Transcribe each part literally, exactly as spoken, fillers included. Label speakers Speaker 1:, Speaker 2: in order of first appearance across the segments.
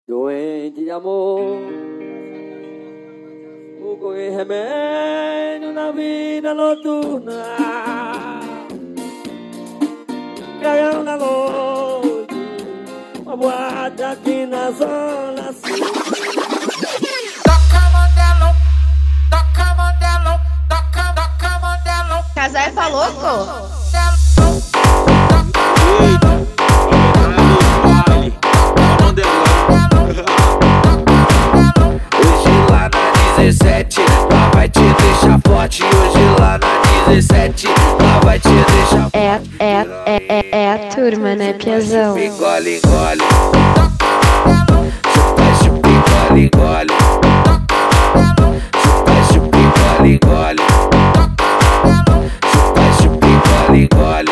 Speaker 1: Doente de amor, o e remédio na vida noturna, caiu na noite, uma boate aqui na zona sul.
Speaker 2: Toca modelo, toca modelo, toca, toca modelo.
Speaker 3: Casar é pra louco?
Speaker 4: Hoje lá na dezessete, lá vai te deixar forte. Hoje lá na dezessete, lá vai te deixar forte.
Speaker 5: É, é, é, é, é a turma, né, piazão?
Speaker 4: Engole, engole. Chupa, chupa, engole, engole. Chupa, chupa, engole, engole. Chupa, chupa, engole, engole.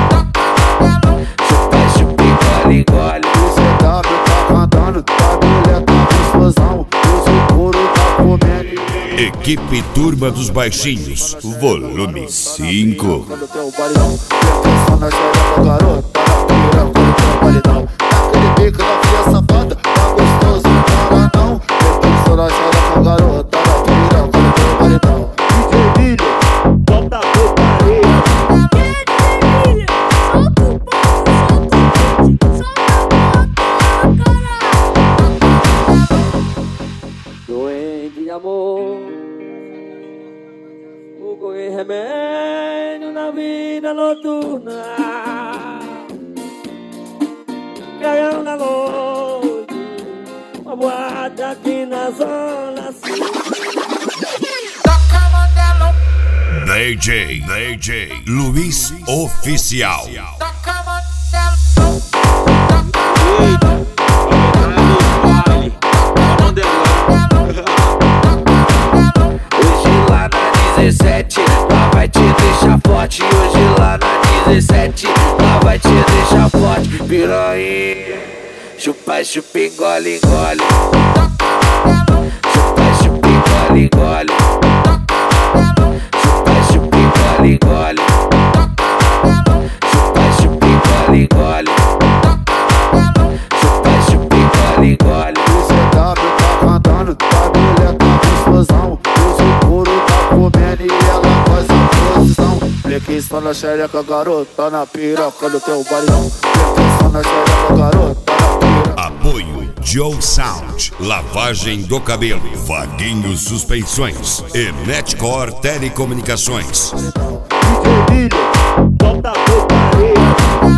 Speaker 4: Chupa, chupa, engole, engole.
Speaker 6: O C W tá cantando, tá mulher tá explosão. O seguro tá comendo.
Speaker 7: Equipe Turma dos Baixinhos, volume cinco.
Speaker 6: Quando tem o bailão, atenção na xereca, garota. Tá piranha quando tem o bailão. Aquele pique da filha safada, tá gostoso, não para não. Atenção na xereca, garota. Tá piranha quando tem o bailão. D J Billy, bota a putaria.
Speaker 1: Doente de amor, o e remédio na vida noturna, caiu na noite, uma boate aqui na zona sul.
Speaker 2: Toca modelo,
Speaker 7: D J, D J Luiz Oficial.
Speaker 2: toca modelo.
Speaker 4: Hoje lá na dezessete, lá vai te deixar forte. Hoje lá na dezessete, lá vai te deixar forte. Piranha, chupa, chupa, engole, engole. Chupa, chupa, engole, engole. Chupa, chupa, engole, engole. Chupa, chupa, engole, engole. Chupa, chupa, engole, engole.
Speaker 6: O C W tá cantando, tá mulher tá explosão. O seguro tá comendo e ela faz a posição. Fleque só na xereca, garota. Na piroca do teu bailão. Fleque só na xereca, garota. Na piroca.
Speaker 7: Apoio Joe Sound, lavagem do cabelo, Vaguinho Suspensões e Netcore Telecomunicações.
Speaker 6: D J Billy, bota a putaria.